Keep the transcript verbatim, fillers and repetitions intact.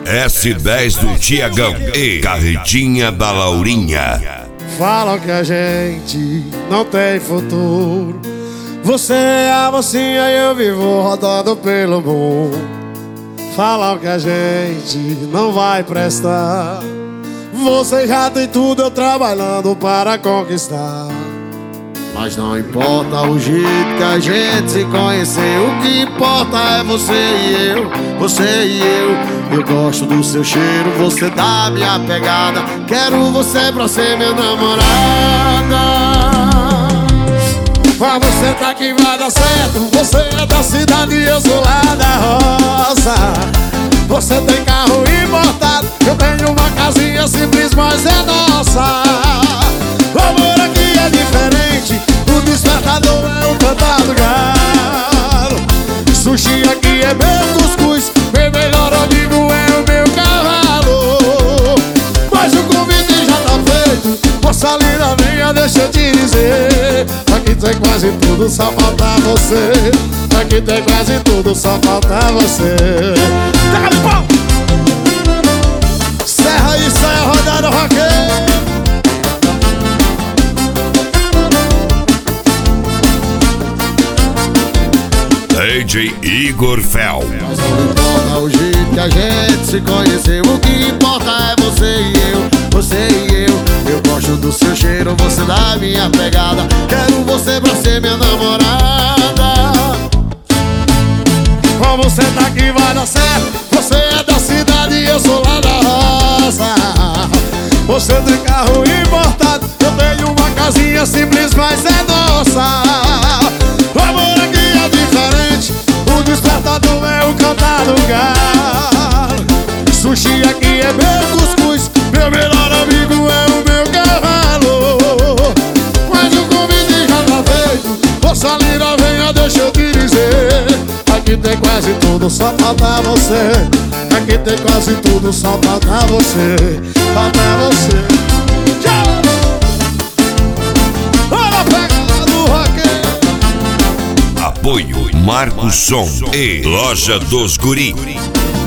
S dez do Tiagão e Carretinha da Laurinha. Falam que a gente não tem futuro. Você é a mocinha e eu vivo rodando pelo mundo. Falam que a gente não vai prestar. Você já tem tudo, eu trabalhando para conquistar. Mas não importa o jeito que a gente se conheceu, o que importa é você e eu, você e eu. Eu gosto do seu cheiro, você dá minha pegada. Quero você pra ser minha namorada. Mas você tá que vai dar certo. Você é da cidade e eu sou lá da roça. Você tem carro importado, eu tenho uma casinha simples, mas é nossa. O amor aqui é diferente, o despertador é o cantar do galo. Sushi aqui é meu cuscuz, meu melhor amigo é o meu cavalo. Mas o convite já tá feito, moça linda, venha, deixa eu te dizer. Aqui tem quase tudo, só falta você. Aqui tem quase tudo, só falta você. Taca no pau! Serra e sai a rodada roqueira. D J Igor Fel. Mas não importa o jeito que a gente se conheceu, o que importa é você e eu, você e eu. Eu gosto do seu cheiro, você dá minha pegada. Quero você pra ser minha namorada. Com você tá que vai dar certo. Você é da cidade e eu sou lá da roça. Você tem carro importado, eu tenho uma casinha simples, mas é nossa. O amor aqui é diferente, o despertador é o cantar do galo. Sushi aqui é meu cuscuz, meu melhor amigo é o meu cavalo. Mas o convite já tá feito, moça linda, venha, deixa eu te dizer. Aqui tem quase tudo, só falta você. Aqui tem quase tudo, só falta você. Falta você. Tchau! Olha a pegada do roqueiro. Apoio Marco Som e Loja dos Guri.